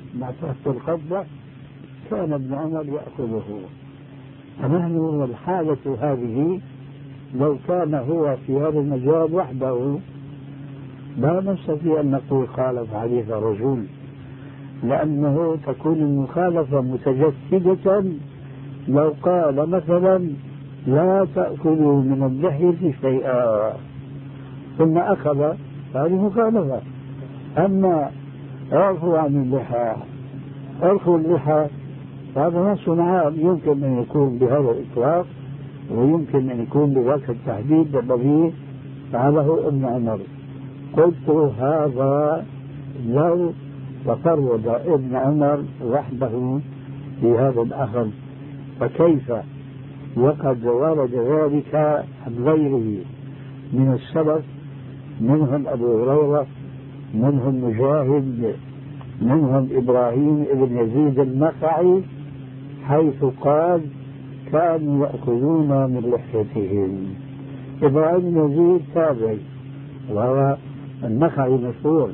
مع تحت القبضة كان ابن عمر يأخذه. فنحن الحالة هذه لو كان هو في هذا المجال وحده لا نستطيع أن نقول خالف حديث الرسول، لأنه تكون المخالفة متجسدة. لو قال مثلا لا تأكلوا من اللحية شيئا ثم أخذ، هذه مخالفة. أما اعفوا عن اللحى، عرفوا اللحى، هذا نص عام يمكن أن يكون بهذا الإطلاق ويمكن أن يكون بذاك التحديد الذي فعله ابن عمر. قلت هذا لو تفرد ابن عمر وحده في هذا الأخذ، فكيف وقد ورد ذلك عن غيره من السلف، منهم أبو هريرة، منهم مجاهد، منهم إبراهيم بن يزيد النخعي، حيث قال كانوا يأكلون من لحيتهم. إبراهيم بن يزيد تابعي وهو النخعي مشهور،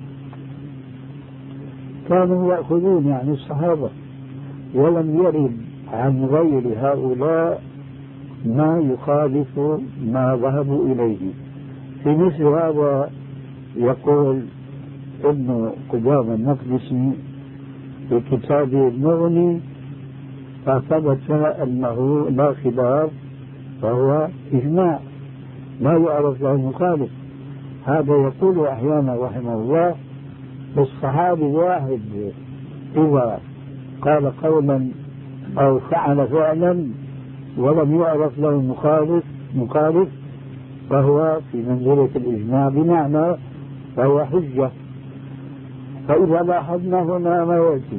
كانوا يأكلون يعني الصحابة، ولم يرد عن غير هؤلاء ما يخالف ما ذهبوا إليه. في مثل هذا يقول ابن قدامة المقدسي في كتابه المغني فثبت أنه لا خلاف فهو إجماع لا يعرف له مخالف. هذا يقول أحيانا رحمه الله الصحابي واحد إذا قال قولا أو فعل فعلا ولم يعرف له مخالف فهو في منزلة الإجماع، بمعنى فهو حجة. فإذا لاحظنا هنا ما يأتي: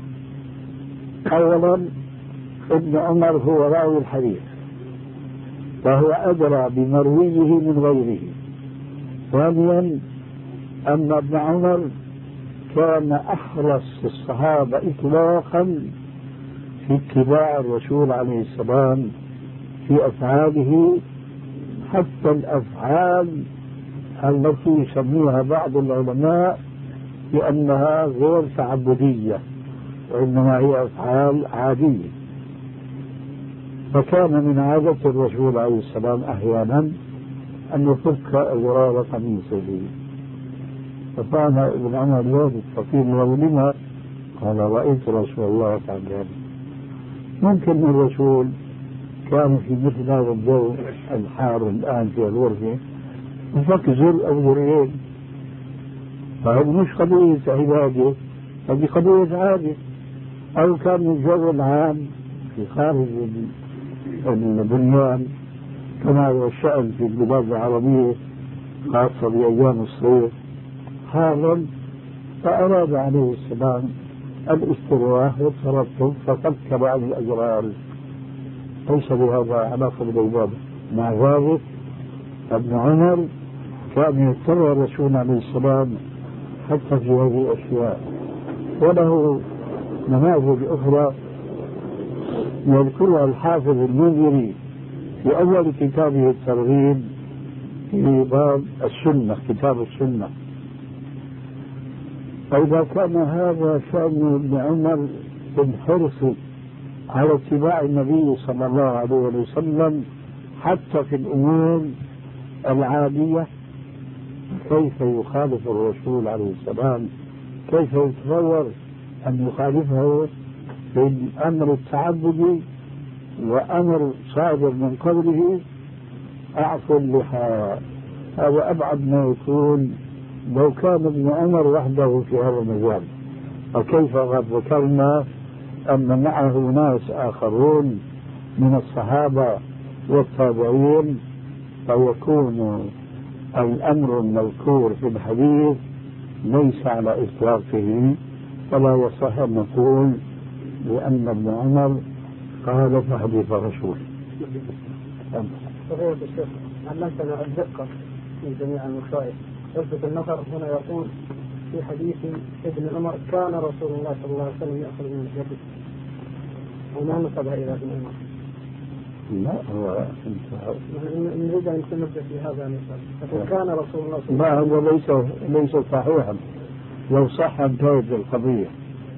أولا ابن عمر هو راوي الحديث فهو أدرى بمرويه من غيره. ثانيا أن ابن عمر كان أحرص الصحابة إطلاقا في اتباع الرسول عليه السلام في أفعاله، حتى الأفعال التي يسميها بعض العلماء بأنها غير تعبدية وإنما هي أفعال عادية. فكان من عادة الرسول عليه السلام أحيانا أن يفك أزرار قميصه، فقال ابن عمر ذلك فقيل له لما؟ قال رأيت رسول الله يفعل ذلك. ممكن الرسول كان في مثل هذا الجو الحار الآن في الغرفة وفك زر أو زرين، فهذه مش قضية عبادة، هذه قضية عادة. أو كان الجو العام في خارج البنيان كما هو الشأن في البلاد العربية خاصة بأيام الصيف حارا، فأراد عليه السلام الاستراحة والترطب ففك بعض الأزرار، ليس بهذا علاقة بالعبادة. مع ذلك ابن عمر كان يضطر الرسول عليه السلام حتى في هذه الأشياء. وله نماذج أخرى يذكرها الحافظ المنذري في أول كتابه الترغيب في باب السنة، كتاب السنة. فإذا كان هذا شأن ابن عمر بالحرص على اتباع النبي صلى الله عليه وسلم حتى في الأمور العادية، كيف يخالف الرسول عليه السلام؟ كيف يتصور أن يخالفه في الأمر التعبدي وأمر صادر من قبله أعفوا اللحى؟ هذا أبعد ما يكون لو كان ابن عمر وحده في هذا المجال. وكيف قد ذكرنا أن معه ناس آخرون من الصحابة والتابعين، فيكون الأمر المذكور في الحديث ليس على إطلاقه، فلا يصح أن نقول بأن ابن عمر خالف حديث الرسول. صحيح الشيخ، علمتنا الدقة في جميع المصائب. يثبت النظر هنا يقول في حديث ابن عمر كان رسول الله صلى الله عليه وسلم يأخذ من يده، وما نسبها إلى ابن عمر. لا هو نريد أن نبدأ في هذا المثال. لكن كان رسول الله صلى الله عليه وسلم هو ليس صحيحا. لو صح انتهت القضية،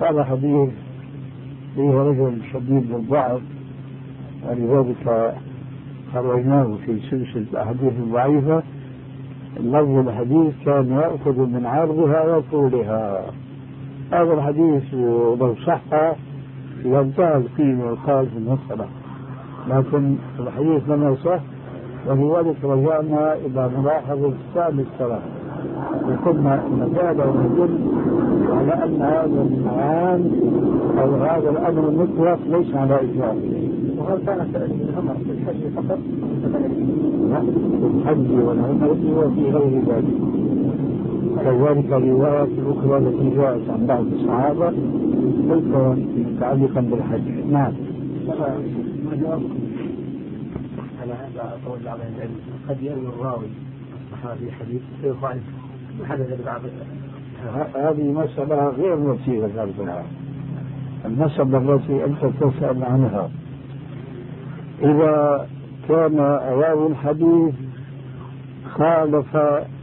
هذا حديث فيه رجل شديد بالضعف، ولذلك خرجناه في سلسلة الأحاديث الضعيفة. لفظ الحديث كان يأخذ من عرضها وطولها. هذا الحديث لو صح ينتهى القيمة ويقال في المسألة، لكن الحديث لم يصح، ولذلك رجعنا إلى ملاحظة السابق السلام، وقلنا أن هذا يدل على أن هذا النوعان أو هذا الأمر المطلق ليس على إجابة. وهل كان سائل ابن عمر في الحج فقط؟ لا، في الحج والعمرة وفي غير ذلك. كذلك الروايات الأخرى التي جاءت عن بعض الصحابة ليس متعلقا بالحج. نعم. على هذا قول بعض العلم قد يروي الراوي الصحابي حديث ضعيف وحدث بعض. هذه مسألة غير مثيرة للبحث. المسألة التي أنت تسأل عنها إذا كان راوي الحديث خالف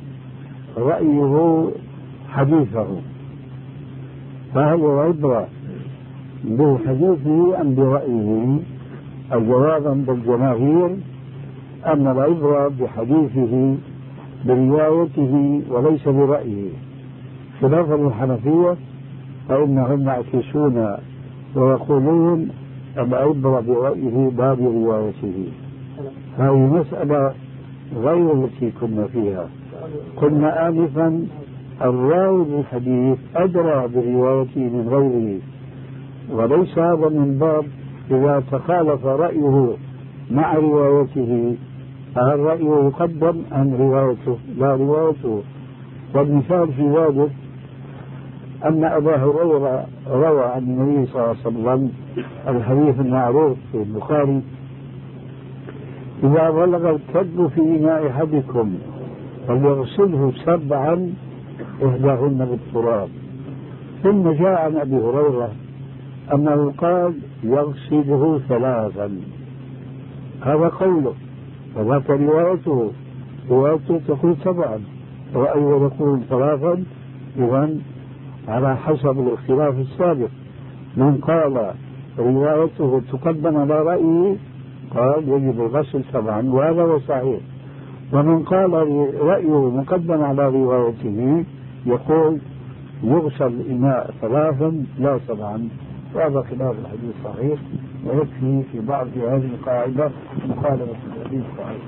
رأيه حديثه، فهل عبرة بحديثه أم برأيه؟ الجواب عند الجماهير أن العبرة بحديثه بروايته وليس برأيه، خلافا للحنفية فإنهم يعكسون ويقولون العبرة برأيه لا بروايته. هذه مسألة غير التي كنا فيها. قلنا آنفا الراوي للحديث أدرى بروايته من غيره، وليس هذا من باب إذا تخالف رأيه مع روايته فهل رأيه يقدم أم روايته؟ لا، روايته. والمثال في ذلك أن أبا هريرة روى عن النبي صلى الله عليه وسلم الحديث المعروف في البخاري: إذا بلغ الكلب في إناء أحدكم فليغسله 7 إحداهن بالتراب. ثم جاء عن أبي هريرة أنه قال يغسله 3. هذا قوله، وذاك روايته تقول 7 وأيضا يقول 3. إذن على حسب الاختلاف السابق، من قال روايته تقدم على رأيه قال يجب الغسل 7 وهذا هو صحيح، ومن قال رأيه مقدم على روايته يقول يغسل الإناء 3 لا 7. وهذا خلاف الحديث صحيح، ويكفي في بعض هذه القاعدة مخالفة الحديث صحيح.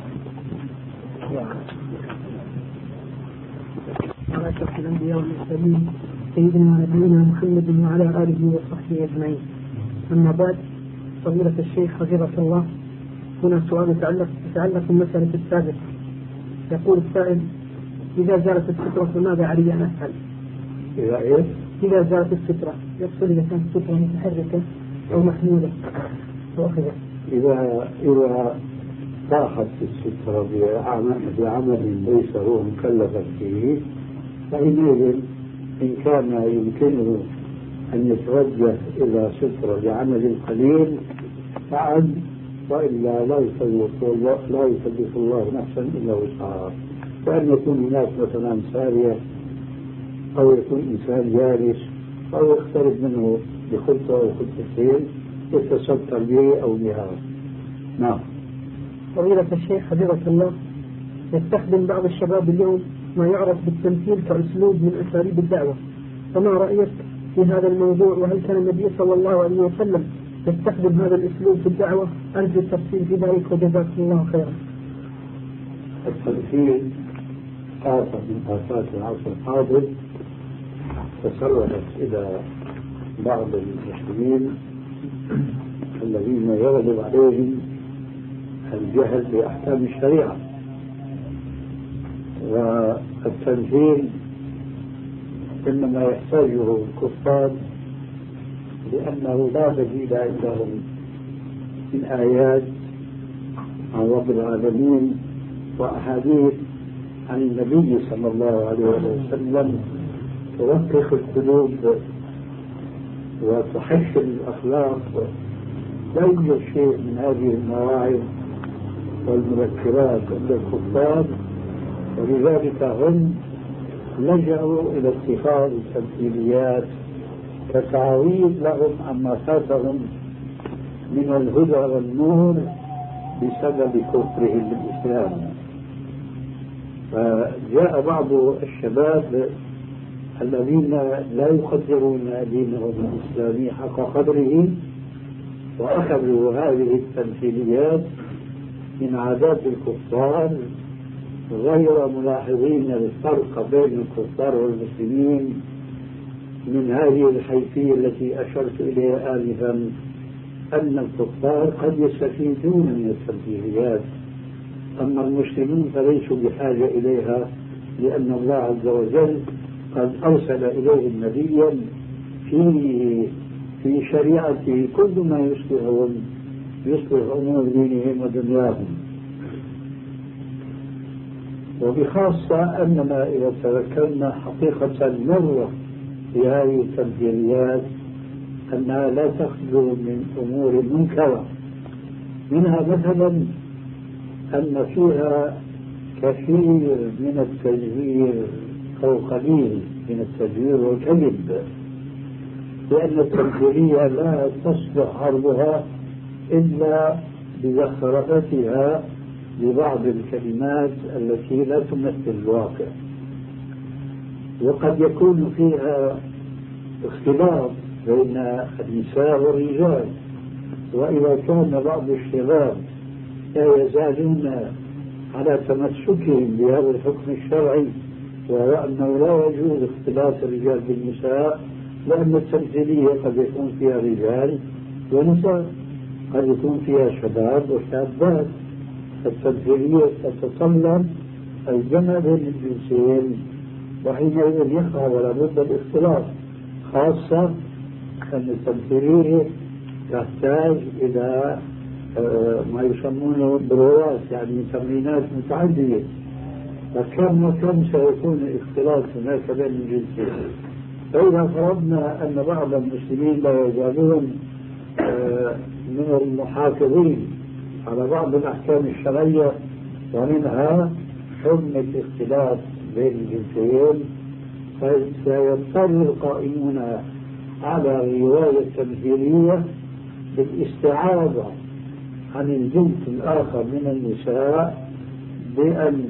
على أشرف الأنبياء والمرسلين سيدنا ونبينا محمد وعلى آله وصحبه أجمعين. أما بعد، فضيلة الشيخ حفظه الله، هنا سؤال يتعلق بالمسألة السابقة. يقول السائل: إذا زالت السترة فماذا علي أن أفعل؟ إذا زالت السترة، يقصد إذا كانت السترة متحركة أو محمولة وأخذت. إذا طاحت السترة بعمل ليس هو مكلفا فيه فإنه إن كان يمكنه أن يتوجه إلى سترة بعمل قليل فعل، وإلا لا يكلف الله نفسا إلا وسعها. وأن يكون هناك مثلا سارية أو يكون إنسان جالس أو يقترب منه بخطة أو خطتين يتستر به أو بها. نعم. فضيلة الشيخ حفظه الله، يستخدم بعض الشباب اليوم ما يعرف بالتمثيل كأسلوب من أساليب الدعوة، فما رأيك في هذا الموضوع؟ وهل كان النبي صلى الله عليه وسلم يستخدم هذا الأسلوب في الدعوة؟ أرجو التفصيل في ذلك وجزاكم الله خيرا. التمثيل آفة من آفات العصر الحاضر تسربت إلى بعض المسلمين الذين يغلب عليهم الجهل بأحكام الشريعة. والتمثيل إنما يحتاجه الكفار لأنه لا بديل عندهم من آيات عن رب العالمين وأحاديث عن النبي صلى الله عليه وسلم توقف القلوب وتحشر الأخلاق. لا يوجد شيء من هذه المواعظ والمذكرات عند الكفار، ولذلك هم لجأوا إلى اتخاذ التمثيليات كتعويض لهم عما فاتهم من الهدى والنور بسبب كفرهم بالإسلام. فجاء بعض الشباب الذين لا يقدرون دينهم الإسلامي حق قدره وأخذوا هذه التمثيليات من عادات الكفار غير ملاحظين الفرق بين الكفار والمسلمين من هذه الحيثية التي أشرت إليها آنفا، أن الكفار قد يستفيدون من التمثيليات، أما المسلمون فليسوا بحاجة إليها، لأن الله عز وجل قد أرسل إليهم نبيا في شريعته كل ما يصلح أمور دينهم ودنياهم. وبخاصة أننا إذا تذكرنا حقيقة مرة في هذه التمثيليات أنها لا تخلو من أمور منكرة، منها مثلا أن فيها كثير من التزوير أو قليل من التزوير والكذب، لأن التمثيلية لا تصلح عرضها إلا بزخرفتها لبعض الكلمات التي لا تمثل الواقع، وقد يكون فيها اختلاط بين النساء والرجال، وإذا كان بعض الشباب لا يزالون على تمسكهم بهذا الحكم الشرعي وهو أنه لا يجوز اختلاط الرجال بالنساء، لأن التمثيلية قد يكون فيها رجال ونساء، قد يكون فيها شباب وشابات، التمثيلية تتطلب الجمع بين الجنسين، وحينئذ يقع ولا بد الاختلاط، خاصة أن التمثيلية تحتاج إلى ما يسمونه بروات، يعني تمرينات متعددة، فكم وكم سيكون الاختلاط هناك بين الجنسين. فإذا فرضنا أن بعض المسلمين لا يزالون من المحافظين على بعض الأحكام الشرعية ومنها حرمة الاختلاط بين الجنسين، فسيضطر القائمون على الرواية التمثيلية بالاستعاضة عن الجنس الآخر من النساء بأن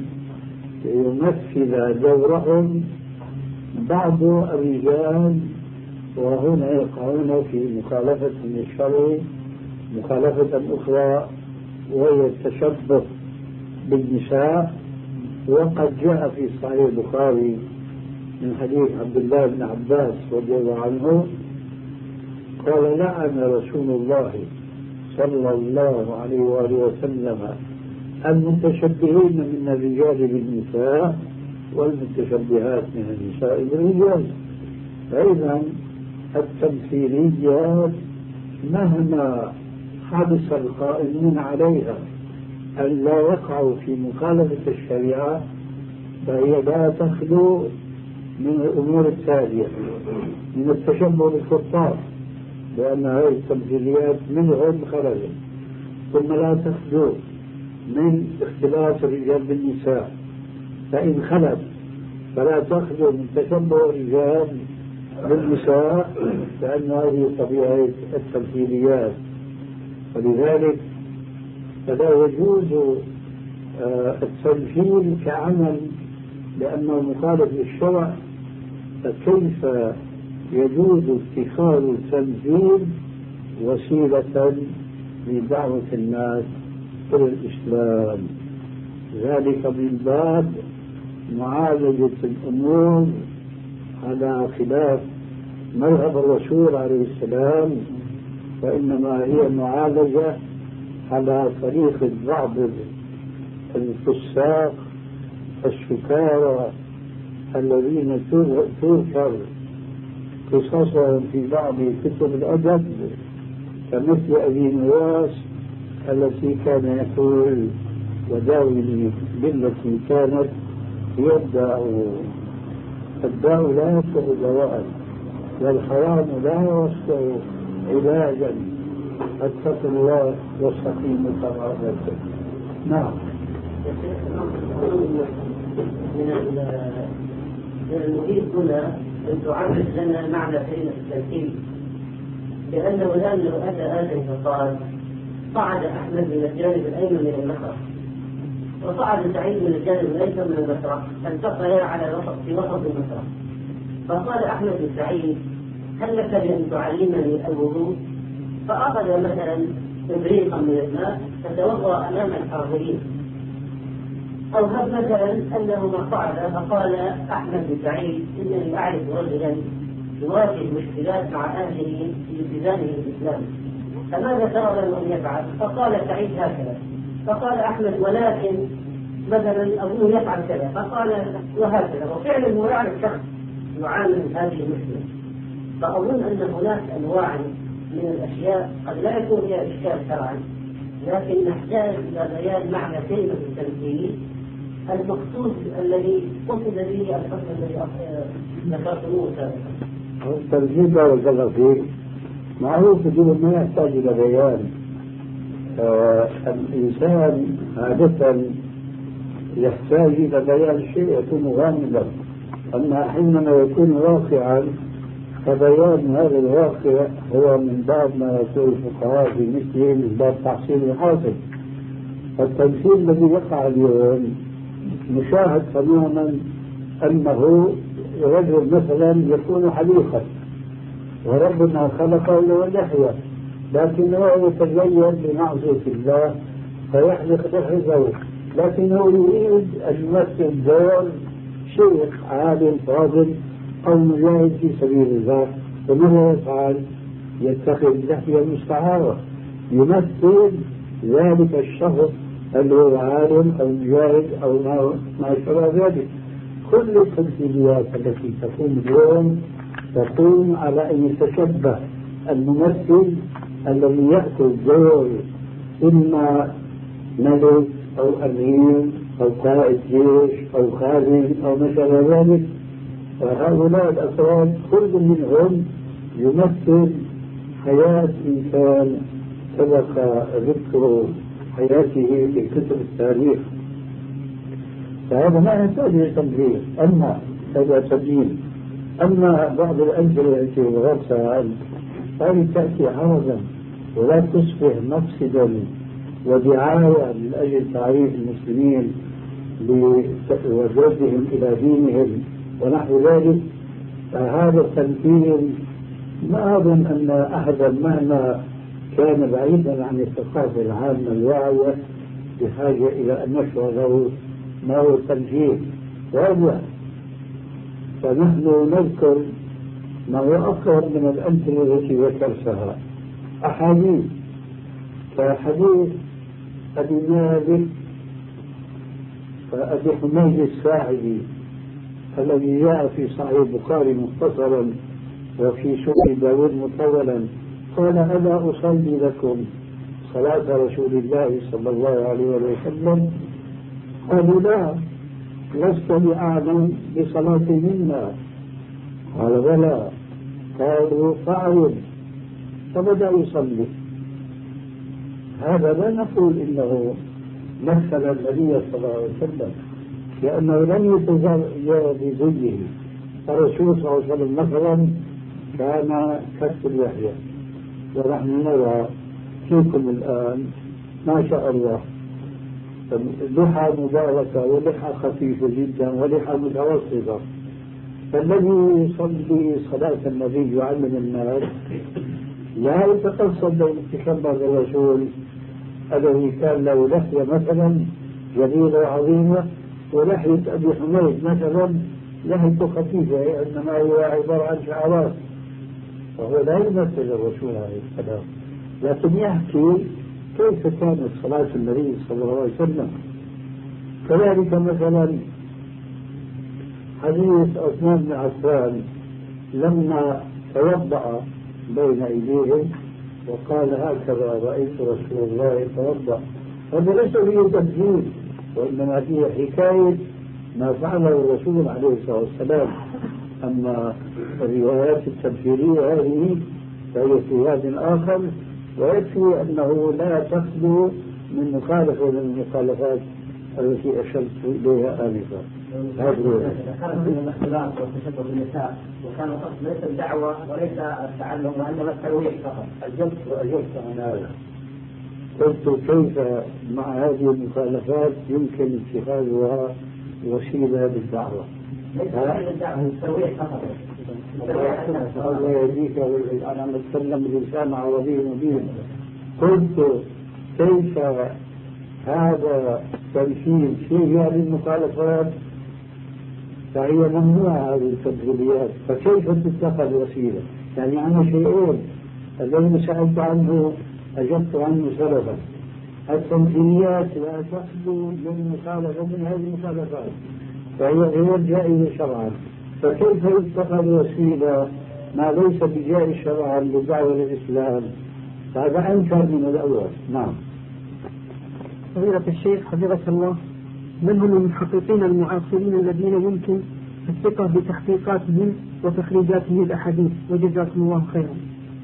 يمثل دورهم بعض الرجال، وهنا يقعون في مخالفة للشرع مخالفة أخرى وهي التشبه بالنساء. وقد جاء في صحيح البخاري من حديث عبد الله بن عباس رضي الله عنه قال: لعن رسول الله صلى الله عليه وآله وسلم المتشبهين من الرجال بالنساء والمتشبهات من النساء بالرجال. فإذا التمثيليات مهما حرص القائمون عليها أن لا يقعوا في مخالفة الشريعة فهي لا تخلو من الأمور التالية: من التشبه بالكفار، لأن هذه التمثيليات منهم خرجت، ثم لا تخلو من اختلاط الرجال بالنساء، فإن خلت فلا تخلو من تشبه الرجال بالنساء، لأن هذه طبيعة التمثيليات. ولذلك فلا يجوز التمثيل كعمل لأنه مخالف للشرع، فكيف يجوز اتخاذ التمثيل وسيلة لدعوة الناس إلى الإسلام؟ ذلك من باب معالجة الأمور على خلاف مذهب الرسول عليه السلام، وإنما هي معالجة على طريقة بعض الفساق السكارى الذين تذكر قصصهم في بعض كتب الأدب، كمثل أبي نواس التي كان يقول: وداوي بالتي كانت يدعو الداء لا يصلح دواء والحرام لا يصلح علاجا، اتقوا الله واستقيموا كما أمرتم. نعم. من المريد هنا أن تعرف لنا معنى كلمة التمثيل، لأنه الآن لو أتى آدم فقال صعد أحمد من الجانب الأيمن من المشرق وصعد سعيد من الجانب الأيسر من المشرق، التقيا على في وسط المشرق، فقال أحمد لسعيد هل لك بأن تعلمني الوضوء؟ فأخذ مثلا إبريقا من الماء فتوضأ أمام الحاضرين. أو هب مثلا أنهما صعدا فقال أحمد لسعيد إنني أعرف رجلا يواجه مشكلات مع أهله في التزامه بالإسلام، فماذا ترى له أن يفعل؟ فقال سعيد هكذا، فقال أحمد ولكن مثلا أبوه يفعل كذا، فقال وهكذا، وفعلا هو يعرف شخص يعامل هذه المشكلة. فأظن أن هناك أنواع من الأشياء قد لا يكون فيها إشكال شرعا، لكن نحتاج إلى بيان معنى كلمة التمثيل المقصود الذي قصد به الحكم الذي ذكرتموه سابقا. التمثيل لا يلزم فيه معروف بدون ما يحتاج إلى بيان. الإنسان عادة يحتاج إلى بيان شيء يكون غامضا، أما حينما يكون واقعا فبيان هذا الواقع هو من باب ما يقول الفقهاء في مثله من باب تحصيل الحاصل. التمثيل الذي يقع اليوم مشاهد تماما أنه رجل مثلا يكون حليقا وربنا خلقه له لحية، لكنه يتزين بمعصية الله فيحلق لحيته، لكنه يريد أن يمثل دور شيخ عالم فاضل أو مجاهد في سبيل الله. وماذا يفعل؟ يتخذ لحية مستعارة يمثل ذلك الشخص اللي هو عالم أو مجاهد أو ما شابه ذلك. كل التمثيليات التي تقوم اليوم تقوم على أن يتشبه الممثل الذي يأخذ دور إما ملك أو أمير أو قائد جيش أو خادم أو ما شابه ذلك. وهؤلاء الأفراد كل منهم يمثل حياة إنسان سبق ذكر حياته في كتب التاريخ، فهذا ما يحتاج إلى تمثيل. أما هذا تبيين. أما بعض الأمثلة التي ذكرتها هذه تأتي عرضا ولا تصبح مفسدا ودعاية من أجل تعريف المسلمين وجذبهم إلى دينهم ونحو ذلك. فهذا التمثيل ما أظن أن أحدا مهما كان بعيدا عن الثقافة العامة الواعية بحاجة إلى أن نشرح له ما هو التمثيل واضح. فنحن نذكر ما هو أقرب من الأمثلة التي ذكرتها أحاديث كحديث أبي مالك أبي حميد الساعدي الذي جاء في صحيح البخاري مختصرا وفي سنن داود مطولا، قال ألا أصلي لكم صلاة رسول الله صلى الله عليه وسلم؟ قالوا لا، لست بأعلم بصلاة منا. قال بلى. قالوا فأعلم، فبدأ يصلي. هذا لا نقول إنه مثل النبي صلى الله عليه وسلم، لأنه لم يتزوج بزيه. الرسول صلى الله عليه وسلم مثلا كان كف اللحية، ونحن نرى فيكم الآن ما شاء الله لحى مباركة ولحى خفيفة جدا ولحى متوسطة. فالذي يصلي صلاة النبي يعلم الناس لا يتقصد أن يتشبه بالرسول الذي كان له لحية مثلا جليلة وعظيمة، ولحية أبي حميد مثلا لحيته خفيفة إنما هو عبارة عن شعرات، وهو لا يمثل الرسول عليه السلام، لكن يحكي كيف كانت صلاة النبي صلى الله عليه وسلم. كذلك مثلا حديث عثمان بن عفان لما توضأ بين أيديهم وقال هكذا رأيت رسول الله يتوضأ، هذا ليس فيه تمثيل، وإنما فيه حكاية ما فعله الرسول عليه الصلاة والسلام. أما الروايات التمثيلية هذه فهي في واد آخر، ويكفي أنه لا تخلو من مخالفة من المخالفات التي أشرت إليها آنفا. خرج من الاختلاط والتشبه بالنساء، وكان القصد ليس الدعوة وليس التعلم وإنما الترويح فقط. أجبت عن هذا، قلت كيف مع هذه المخالفات يمكن اتخاذها وسيلة للدعوة؟ ليس الدعوة الترويح فقط. الله يهديك، أنا أتكلم بلسان عربي مبين. قلت كيف هذا تمثيل في هذه المخالفات، فهي ممنوعة هذه التمثيليات، فكيف تتخذ وسيلة؟ يعني أنا شيئين الذي سألت عنه أجبت عنه سلفا. التمثيليات لا تخلو من مخالفة من هذه المخالفات، فهي غير جائزة شرعا، فكيف يتخذ وسيلة ما ليس بجائز شرعا للدعوة للإسلام؟ هذا أنكر من الأول. نعم. فضيلة الشيخ حفظك الله، من هم المحققين المعاصرين الذين يمكن الثقة بتحقيقاتهم وتخريجاتهم الأحاديث؟ وجزاكم الله خيرا.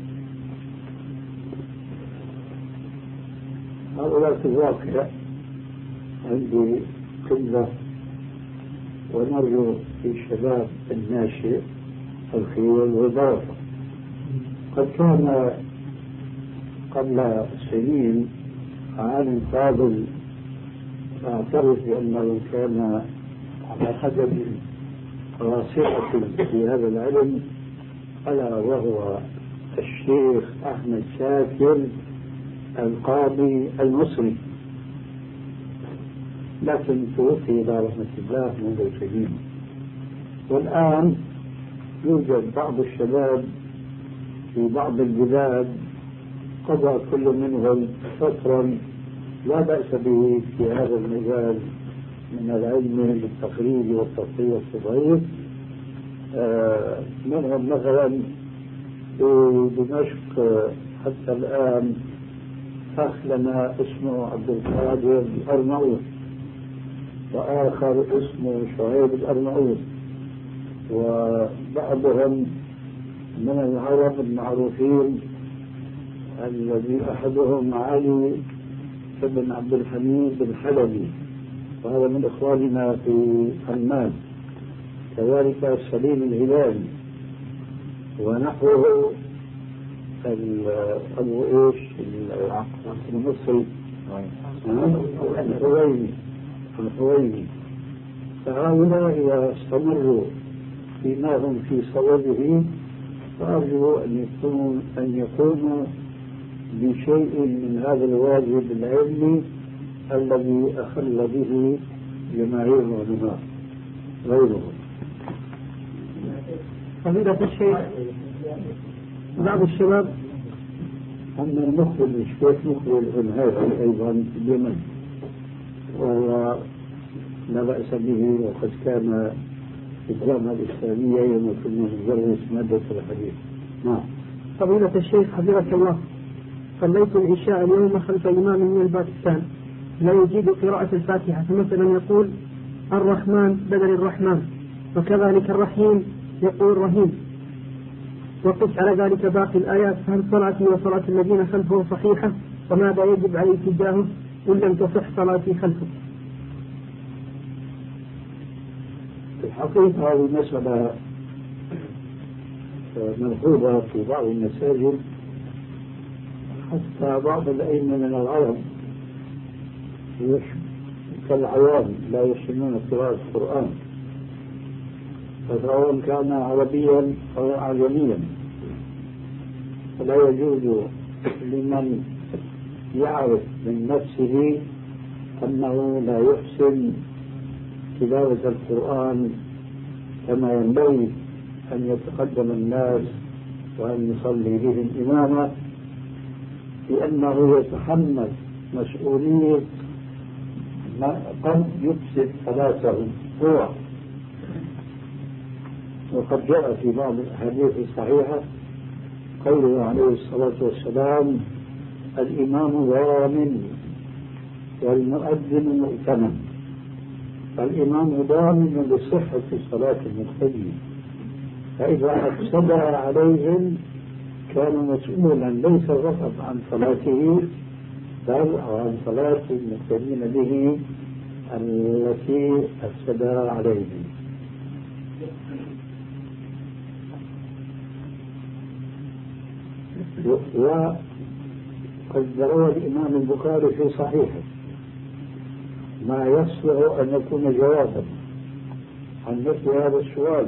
هؤلاء في الواقع عندي قلة، ونرجو في الشباب الناشئ الخير والبركة. قد كان قبل سنين عالم فاضل أعترف بأنه كان على قدم راسخة في هذا العلم، ألا وهو الشيخ أحمد شاكر القاضي المصري، لكن توفي إلى رحمة الله منذ سنين. والآن يوجد بعض الشباب في بعض البلاد قضى كل منهم فترا لا بأس به في هذا المجال من العلم للتخريج والتصحيح الصغير. منهم مثلا في دمشق حتى الآن أخ لنا اسمه عبد القادر الأرناؤوط، وآخر اسمه شعيب الأرناؤوط، وبعضهم من العرب المعروفين الذي أحدهم علي بن عبد الحميد الحلبي، وهذا من إخواننا في عمان، كذلك سليم الهلالي، ونحوه أبو إيش المصري الحويني. فهؤلاء إذا استمروا فيما هم في صوابه فأرجو أن يكونوا بشيء من هذا الواجب العلمي الذي أخل به جماهير العلماء غيرهم. فضيلة الشيخ، بعض الشباب أما المخبر الشيخ مخبر الهادي أيضا في اليمن، وهو لا بأس به، وقد كان في الدراما الإسلامية يوم كنا ندرس مادة الحديث. نعم. فضيلة الشيخ حفظك الله، صليت العشاء اليوم خلف إمام من الباكستان لا يجيد قراءة الفاتحة، فمثلا يقول الرحمن بدل الرحمن، وكذلك الرحيم يقول رحيم، وقس على ذلك باقي الآيات، فهل صلاتي وصلاة الذين خلفه صحيحة؟ وماذا يجب علي تجاهه إن لم تصح صلاتي خلفه؟ في الحقيقة هذه مسألة ملحوظة في بعض المساجد، حتى بعض الأئمة من العرب كالعوام لا يحسنون قراءة القرآن، فسواء كان عربيا أو أعجميا، فلا يجوز لمن يعرف من نفسه أنه لا يحسن تلاوة القرآن كما ينبغي أن يتقدم الناس وأن يصلي بهم إماما، لأنه يتحمل مسؤولية ما قد يفسد صلاته هو. وقد جاء في بعض الأحاديث الصحيحة قوله عليه الصلاة والسلام: الإمام ضامن والمؤذن مؤتمن. فالإمام ضامن لصحة صلاة المقتدين، فإذا أفسدها عليهم كان مسؤولا ليس فقط عن صلاته بل عن صلاة المقتدين به التي أفسدها عليه. وقد روى الإمام البخاري في صحيحه ما يصلح أن يكون جوابا عن مثل هذا السؤال،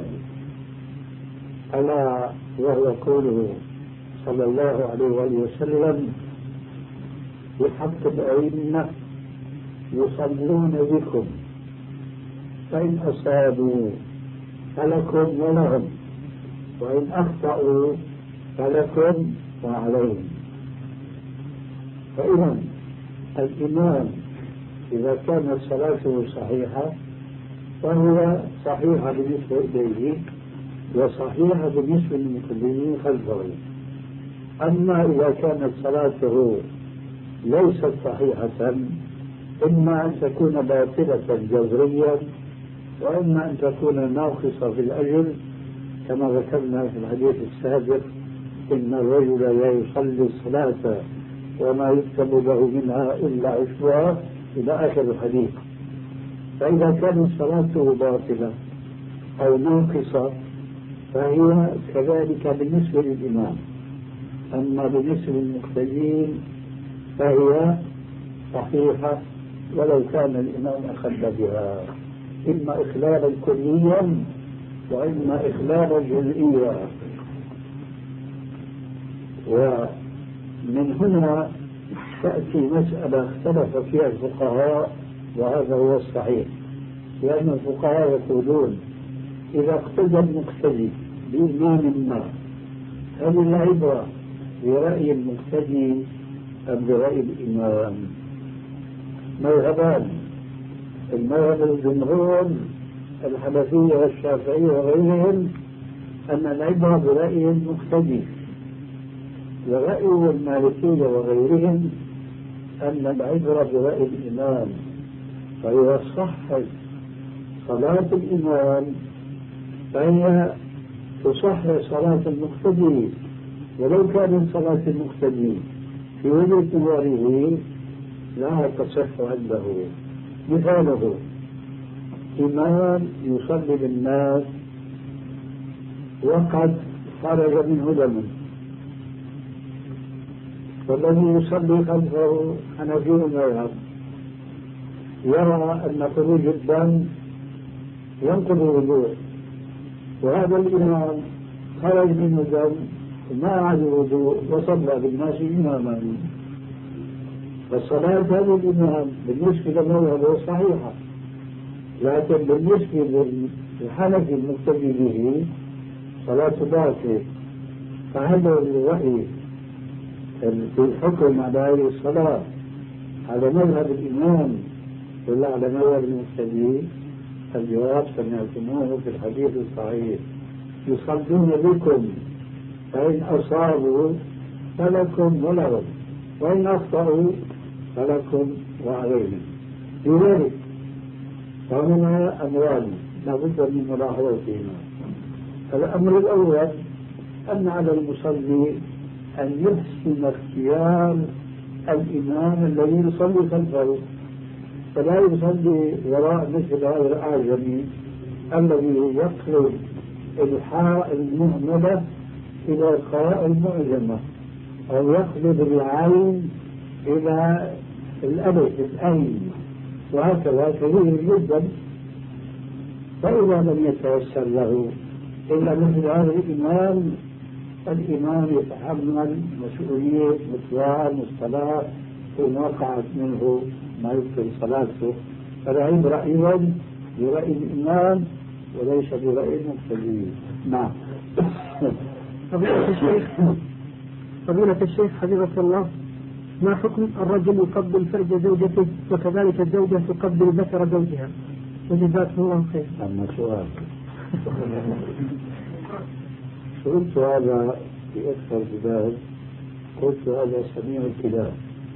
ألا وهو قوله صلى الله عليه وآله وسلم بحق الأئمة يصلون بكم فإن أصابوا فلكم ولهم وإن أخطأوا فلكم وعليهم. فإذا الإمام إذا كانت صلاته صحيحة فهو صحيحة بالنسبة إليه وصحيحة بالنسبة للمقدمين خلفه. أما إذا كانت صلاته ليست صحيحة إما أن تكون باطلة جذريا وإما أن تكون ناقصة في الأجر، كما ذكرنا في الحديث السابق إن الرجل لا يصلي الصلاة وما يكتب له منها إلا عشرها إلى آخر الحديث. فإذا كانت صلاته باطلة أو ناقصة فهي كذلك بالنسبة للإمام. أما بالنسبة للمقتدين فهي صحيحة ولو كان الإمام أخذ بها، إما إخلالا كليا وإما إخلالا جزئيا. ومن هنا تأتي مسألة اختلف فيها الفقهاء، وهذا هو الصحيح، لأن الفقهاء يقولون إذا اقتدى المقتدي بإمام ما هل العبرة برأي المقتدي أم برأي الإمام؟ مذهبان، المذهب الجمهور الحنفية والشافعية وغيرهم أن العبرة برأي المقتدي، ورأي المالكية وغيرهم أن العبرة برأي الإمام. فإذا صحت صلاة الإمام فهي تصحح صلاة المقتدي، ولو كانت صلاة المقتدي في وجهة نظره لا تصح عنده. مثاله إمام يصلي بالناس وقد خرج منه دم، والذي يصلي خلفه حنفي المذهب يرى أن خروج الدم ينقض الوضوء، وهذا الإمام خرج منه دم وما أعاد الوضوء وصلى بالناس إماما، فالصلاة هذا الإمام بالنسبة للمذهب صحيحة، لكن بالنسبة للحنفي المقتدي به صلاة باطلة. فهذا الرأي في الحكم على هذه الصلاة على مذهب الإمام ولا على مذهب المقتدي؟ الجواب سمعتموه في الحديث الصحيح: يصلون بكم فإن أصابوا فلكم ولهم وإن أخطأوا فلكم وعليهم. لذلك فهنا أمران لابد من ملاحظتهما. الأمر الأول أن على المصلي أن يحسن اختيار الإمام الذي يصلي خلفه، فلا يصلي وراء مثل هذا الأعجمي الذي يقلب الحاء المهملة إلى القاء المعجمة، أو يقلب العين إلى الألف الأين، وهكذا كثير جدا. فإذا لم يتيسر له إلا مثل هذا الإمام يتحمل مسؤولية بطلان الصلاة إن وقعت منه ما يبطل صلاته. فالعبرة أيضا برأي الإمام وليس برأي المقتدي. نعم. فضيلة الشيخ حفظك الله، ما حكم الرجل يقبل فرج زوجته وكذلك الزوجة تقبل ذكر زوجها؟ وجزاكم الله خير. أما سؤال سئلت هذا في أكثر بلاد، قلت هذا سميع الكلاب،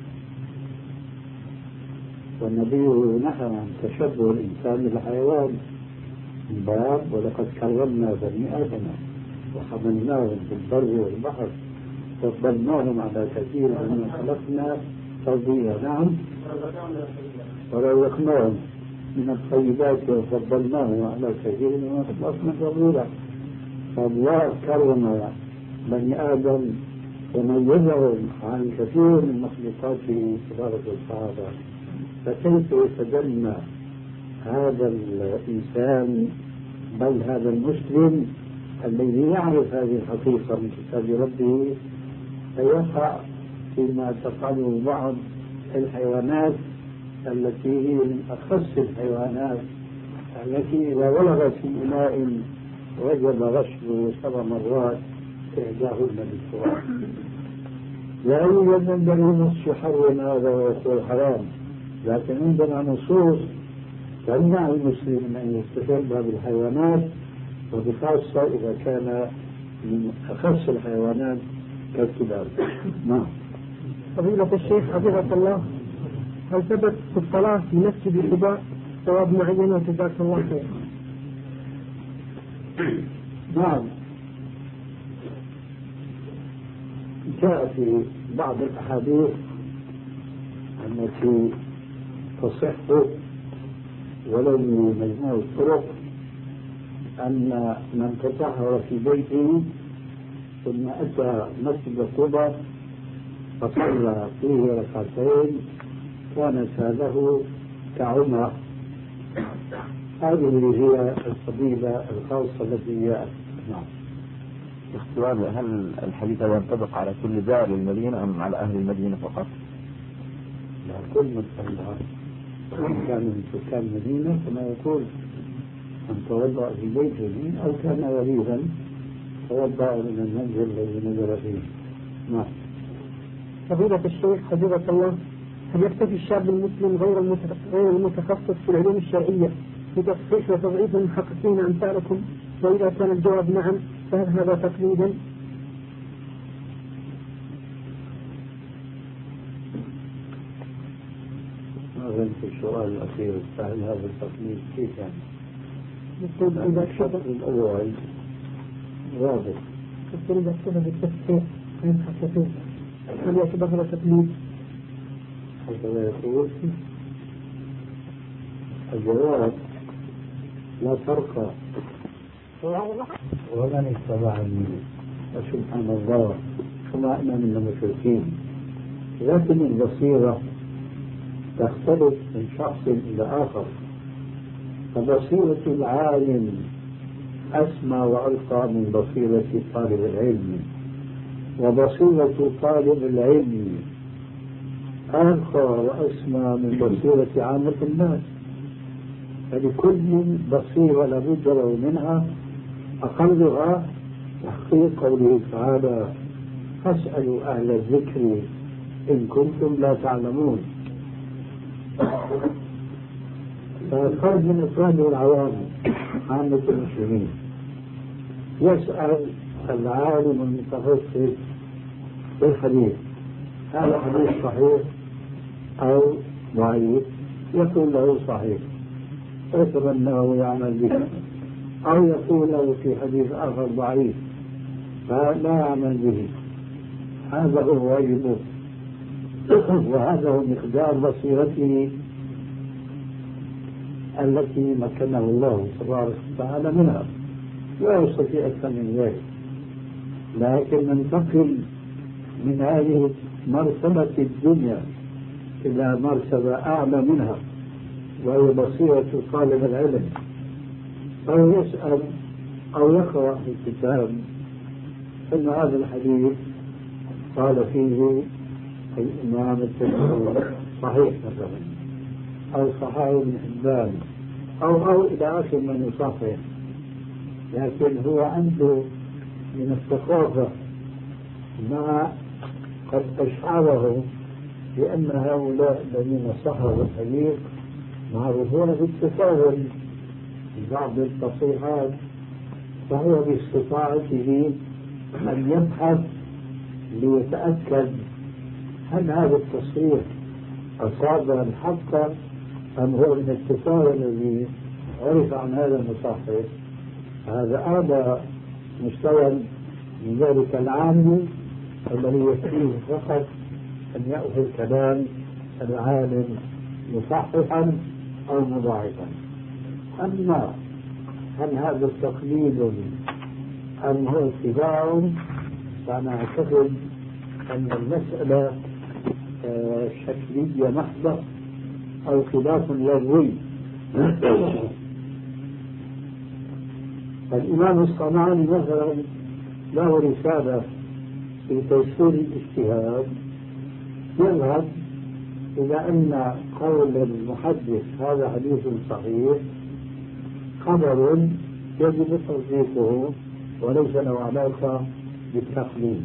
والنبي نهى عن تشبه الإنسان بالحيوان من باب ولقد كرمنا بني آدم وحملناهم في البر والبحر وفضلناهم على كثير ممن خلقنا تفضيلا. نعم، ورزقناهم. من الطيبات وفضلناه على كثير من الأصناف الفضيلة. فالله كرم بني آدم وميزهم عن كثير من مخلوقاته تبارك وتعالى، فكيف يتجنى هذا الإنسان بل هذا المسلم الذي يعرف هذه الحقيقة من كتاب ربه فيقع فيما تفعله بعض الحيوانات التي هي من أخص الحيوانات التي إذا ولغت في إناء وجب غسله 7 مرات إحداهن بالتراب. لا يوجد من نص يحرم هذا ويقول حرام، لكن عندنا نصوص تمنع المسلم أن يستشبه بالحيوانات، وبخاصة إذا كان من أخص الحيوانات كالكلاب. نعم. فضيلة الشيخ حفظك الله، هل ثبت في الصلاة في مسجد قباء ثواب معين وجزاك الله خير؟ نعم، جاء في بعض الأحاديث التي تصح ولو من مجموع الطرق أن من تطهر في بيته ثم أتى مسجد قباء فصلى فيه 2 ركعتين كانت له كعمرة. هذه هي الفضيلة الخاصة التي جاءت. نعم. السؤال: هل الحديث هذا ينطبق على كل زائر المدينة أم على أهل المدينة فقط؟ لا، كل من صلى كان من سكان المدينة كما يقول من توضأ في بيته أو كان غريبا توضأ من المنزل الذي نزل فيه. نعم. فضيلة الشيخ حفظك الله، هل يكتفي الشاب المسلم غير المتخصص في العلوم الشرعية بتصحيح وتضعيف المحققين أمثالكم؟ وإذا كان الجواب نعم فهل هذا تقليدا؟ ما في السؤال الأخير، فهل هذا التقليد كيف يعني؟ يقول إذا كتب الأول واضح. يقول إذا كتب التصحيح المحققين هل يعتبر هذا تقليد؟ هكذا يقول. الجواب: لا فرق ومن اتبعني وسبحان الله كما أنا من المشركين، لكن البصيرة تختلف من شخص إلى آخر، فبصيرة العالم أسمى وألقى من بصيرة طالب العلم، وبصيرة طالب العلم ألقى وأسمى من بصيرة عامة الناس، فلكل بصيرة لابد له منها، أقلها تحقيق قوله تعالى: فاسألوا أهل الذكر إن كنتم لا تعلمون. فالفرق من إفراد العوام عامة المسلمين، يسأل العالم المتخصص في الحديث: هذا حديث صحيح أو ضعيف؟ يقول له صحيح ويتبناه يعمل به، أو يقول له في حديث آخر ضعيف فلا يعمل به. هذا هو واجبه، وهذا هو مقدار بصيرته التي مكنه الله تبارك وتعالى منها، لا يستطيع أكثر من ذلك. لكن ننتقل من هذه مرتبة الدنيا إلى مرتبة أعلى منها، وهي بصيرة طالب العلم، أو يسأل أو يقرأ في الكتاب أن هذا الحديث قال فيه الإمام الترمذي صحيح مثلا، أو صحيح ابن حبان، أو إلى آخر من يصحح، لكن هو عنده من الثقافة ما قد أشعره بأن هؤلاء الذين صححوا الحديث معروفون بالتساهل في بعض التصحيحات، فهو باستطاعته أن يبحث ليتأكد هل هذا التصحيح أصاب الحق أم هو من التساهل الذي عرف عن هذا المصحح. هذا أعلى مستوى من ذلك العام الذي يكفيه فقط أن يأخذ كلام العالم مصححا أو مضاعفا. أما هل هذا تقليد أم هو اتباع، فأنا أعتقد أن المسألة شكلية محضة أو خلاف لغوي. الإمام الصنعاني مثلا له رسالة في تيسير الاجتهاد يذهب إلى أن قول المحدث هذا حديث صحيح خبر يجب تصديقه وليس له علاقة بالتقليد،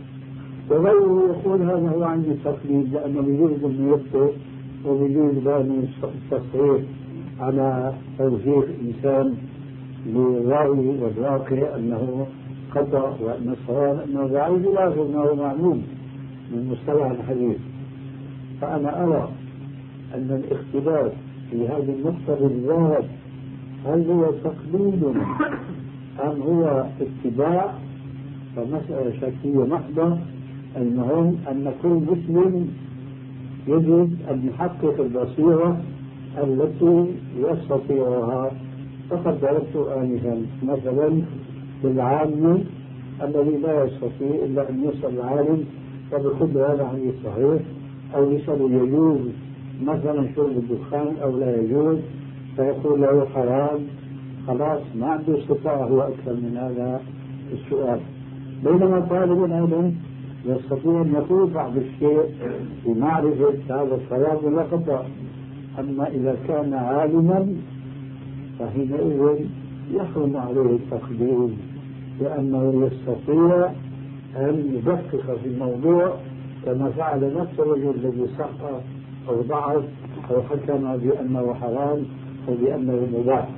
وغيره يقول هذا هو عندي تقليد لأنه بيجوز أن يخطئ وبيجوز باني التصحيح على توجيه إنسان للراوي والواقع أنه خطأ وأن الصواب أنه ضعيف لا أنه معلوم من مصطلح الحديث. فأنا أرى أن الاختلاف في هذه النقطة بالذات هل هو تقليد أم هو اتباع فمسألة شكلية محضة. المهم أن كل مسلم يجب أن يحقق البصيرة التي يستطيعها. فقد ضربت آنفا مثلا بالعالم الذي لا يستطيع إلا أن يسأل العالم فبيقول هذا حديث صحيح، أو يسأل يجوز مثلا شرب الدخان أو لا يجوز فيقول له حرام، خلاص ما عنده استطاعة هو أكثر من هذا السؤال. بينما طالب العلم يستطيع أن يقول بعض الشيء بمعرفة هذا الصواب ولا خطأ. أما إذا كان عالما فحينئذ يحرم عليه التقليد لأنه يستطيع أن يدقق في الموضوع كما فعل نفس الرجل الذي صح أو ضعف أو حكم بأنه حرام أو بأنه مباح.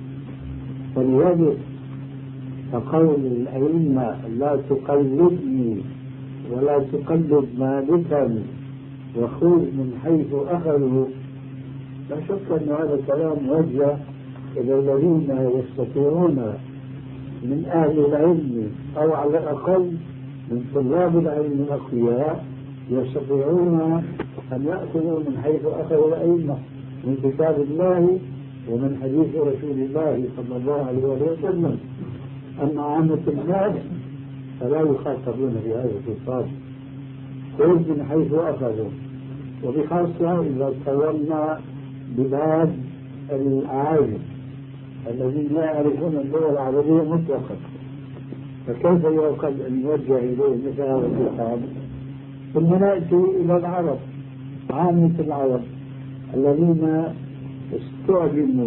ولذلك فقول الأئمة لا تقلدني ولا تقلد مالكا وخذ من حيث أخذوا، لا شك أن هذا الكلام موجه إلى الذين يستطيعون من أهل العلم أو على الأقل من طلاب العلم الأقوياء يستطيعون أن يأخذوا من حيث أخذ الأئمة من كتاب الله ومن حديث رسول الله صلى الله عليه وسلم. أما عامة الناس فلا يخاطبون في هذا الخطاب، خذ من حيث أخذوا، وبخاصة إذا تولنا بلاد الأعاجم الذين لا يعرفون اللغة العربية مطلقا، فكيف يعقل أن يوجه إليه مثل هذا الخطاب؟ ثم نأتي إلى العرب، عامة العرب الذين استعجموا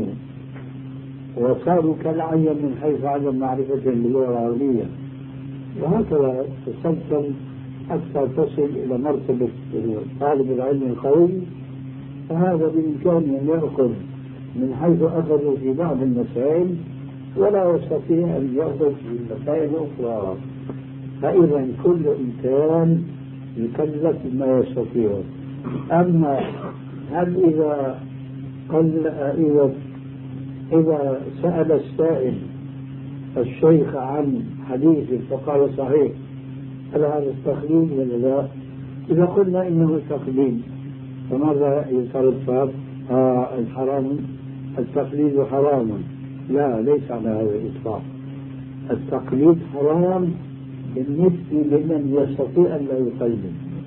وصاروا كالعين من حيث عدم معرفة باللغة العربية، وهكذا تسلسل حتى تصل إلى مرتبة طالب العلم القوي. فهذا بإمكانه أن يأخذ من حيث أخذوا في بعض المسائل ولا يستطيع أن يأخذ في المسائل الأخرى. فإذا كل إنسان يكلف ما يستطيع. أما هل إذا سأل السائل الشيخ عن حديث فقال صحيح هل هذا التقليد ولا لا؟ إذا قلنا إنه تقليد فماذا يترتب؟ الحرام التقليد حرام. لا، ليس على هذا الإطلاق. التقليد حرام بالنسبة لمن يستطيع أن لا يقلد.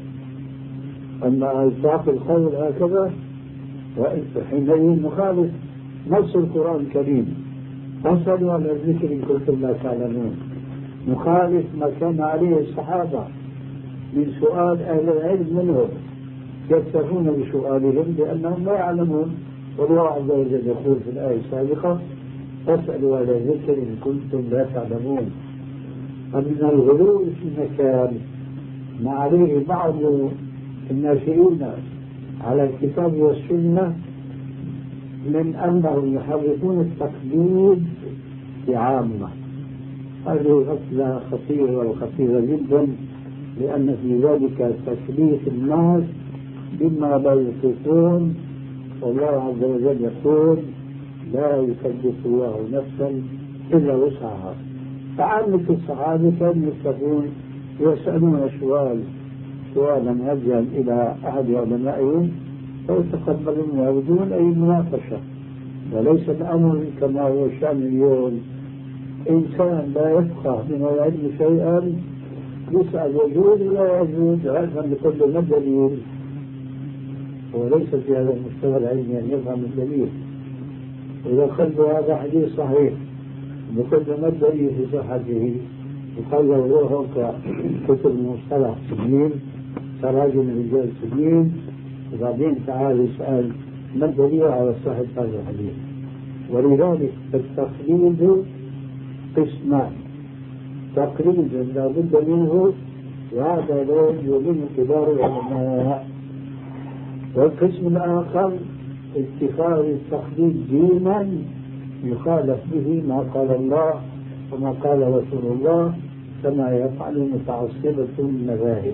أما إطلاق القول هكذا حينئذ مخالف نص القرآن الكريم، فاسألوا على الذكر إن كنتم لا تعلمون، مخالف ما كان عليه الصحابة من سؤال أهل العلم منهم، يكتفون بسؤالهم لأنهم لا يعلمون. والله عز وجل يقول في الآية السابقة فاسألوا على الذكر إن كنتم لا تعلمون. فمن الغلو في مكان ما عليه بعض الناشئين على الكتاب والسنة من أنهم يحرفون التقليد بعامة. هذه غفلة خطيرة وخطيرة جدا، لأن في ذلك تكليف الناس بما لا يطيقون، والله عز وجل يقول لا يكلف الله نفسا إلا وسعها. فعامة الصحابة كانوا يكتفون يسألون سؤالا يرجع إلى أحد علمائهم فيتقبلونها بدون أي مناقشة. وليس الأمر كما هو الشأن اليوم، إنسان لا يفقه من العلم شيئا يسأل يجوز ولا يجوز، هذا بكل ما دليل. وليس في هذا المستوى العلمي أن يفهم الدليل. إذا قلت هذا حديث صحيح بكل ما الدليل في صحته، وقال له روح كتب المصطلح سنين، تراجم الرجال سنين، وبعدين تعال يسأل ما الدليل على صحة هذا الحديث. ولذلك التقليد قسمان: تقليد لا بد منه وهذا لا يوجد من كبار العلماء، والقسم الآخر اتخاذ التقليد دينا يخالف به ما قال الله وما قال رسول الله، كما يفعل المتعصبة المذاهب.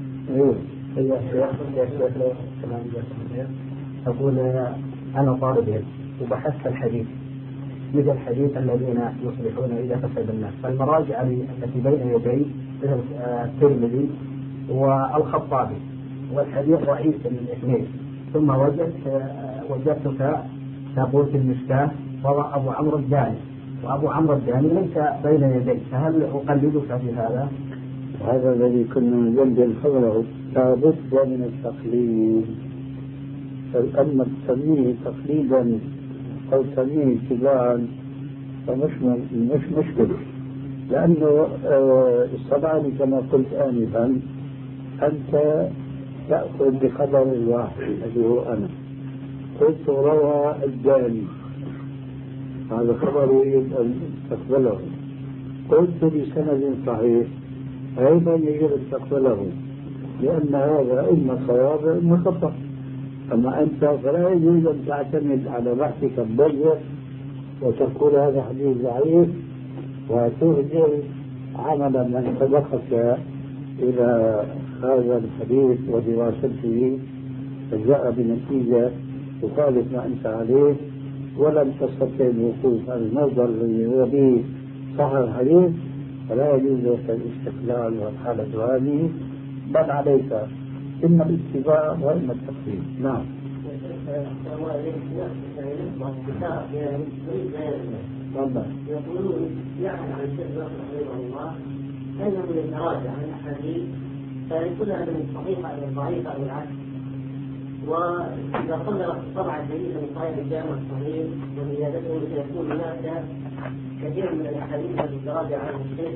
أقول أنا طالب وبحثت الحديث، يوجد الحديث الذين يصلحون إذا فسد الناس، فالمراجع التي بين يدي مثل الترمذي والخطابي، والحديث ضعيف الاثنين. ثم وجدتك تقول في المشكاة أبو عمرو الداني، وأبو عمرو الداني ليس بين يدي، فهل أقلدك في هذا؟ هذا الذي كنا نجدد حوله. لا بد من التقليد، فالأما تسميه تقليدا أو تسميه اتباعا فمش مشكلة، لأنه الصنعاني كما قلت آنفا أنت تأخذ بخبر الواحد الذي هو أنا قلت روى الداني، هذا خبر يجب أن تقبله. قلت بسند صحيح أيضا يجب أن تقبله، لأن هذا إما صواب إما خطأ. أما أنت فلا يجوز أن تعتمد على بحثك الضيق وتقول هذا حديث ضعيف وتهجر عمل من سبقك إلى هذا الحديث ودراسته فجاء بنتيجة تخالف ما أنت عليه، ولم تستطع الوقوف على المصدر الذي هو به صح الحديث، فلا يجوز لك الاستقلال والحالة هذه، بل عليك إما الاتباع وإما التقليد. نعم. يقولون يعلم عن الشيخ رحمه الله أنه يتراجع عن الأحاديث فيكونها من الصحيحة إلى الضعيفة أو العكس، وإذا قلنا طبعا جديدة من صحيح الجامع الصحيح وزيادته سيكون هناك كثير من الأحاديث التي تراجع عن الشيخ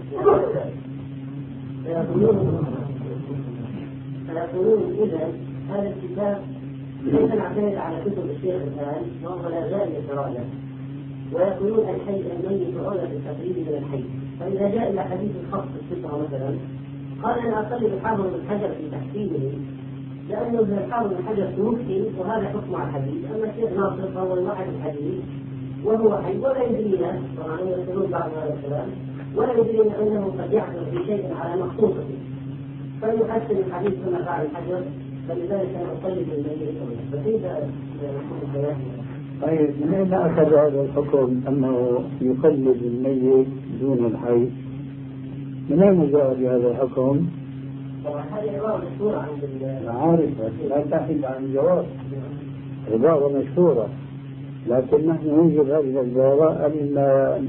فيقولون إذا هذا الكتاب ليس نعتمد على كتب الشيخ الآن وهو لا زال يتراجع، ويقولون الحي الميت أولى بالتقليد من الحي. فإذا جاء إلى حديث الخط السترة مثلا قال أنا أقلد الحافظ بن حجر في تحسينه لأنه ابن الحافظ بن حجر توفي وهذا حكم على الحديث، أما الشيخ ناصر فهو الواحد الحديث وهو حي ولا يدرينا، طبعا يقولون بعض هذا الكلام، ولا يدرينا أنه قد يحصل في شيء على مخطوطته فيحسن الحديث كما فعل الحجر، فلذلك أنا أقلد الميت. فكيف يكون الكلام؟ طيب من أين أخذ هذا الحكم أنه يقلد الميت دون الحي؟ من أين جاء بهذا الحكم؟ طبعا هذه عبارة مشهورة عند عارف لا تحيد عن الجواب، عبارة مشهورة، لكن نحن نوجد هذه العبارة أن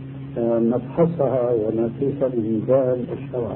نفحصها ونقيسها بميزان الشرع.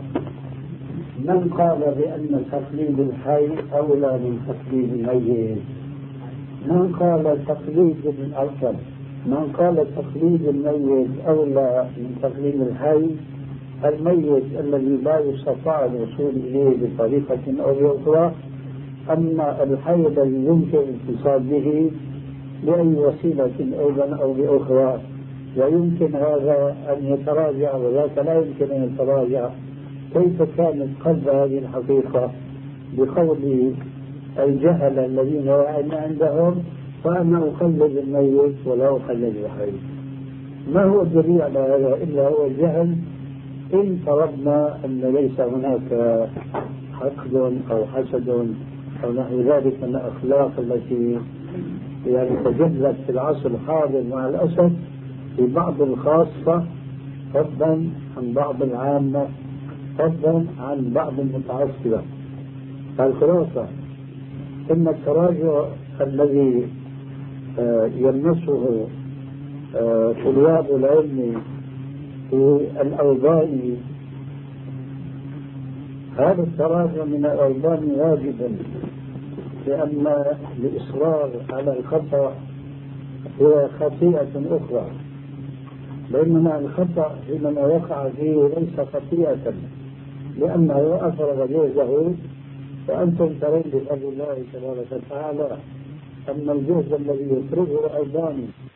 من قال بأن تقليد الحي أولى من تقليد الميت؟ من قال تقليد الأرسل؟ من قال تقليد الميت أولى من تقليد الحي؟ الميت الذي لا يستطاع الوصول إليه بطريقة أو بأخرى، أما الحي الذي يمكن الاتصال به بأي وسيلة أو بأخرى، ويمكن هذا أن يتراجع وذاك لا يمكن أن يتراجع. كيف كانت قلب هذه الحقيقة بقول الجهل الذين عندهم فأنا أقلد الميت ولا أقلد الحي؟ ما هو الدليل على هذا إلا هو الجهل، إن فرضنا أن ليس هناك حقد أو حسد أو نحو ذلك من الأخلاق التي يعني تجلت في العصر الحاضر مع الأسف في بعض الخاصة فضلا عن بعض العامة فضلا عن بعض المتعصبة. فالخلاصة إن التراجع الذي يلمسه طلاب العلم في الأوزان، هذا التراجع من الأوزان واجبا، لأن الإصرار على الخطأ هو خطيئة أخرى، بينما الخطأ حينما وقع فيه ليس خطيئة لأنه أفرغ جهده، وأنتم ترون بفضل الله تبارك وتعالى أن الجهد الذي يفرغه الألباني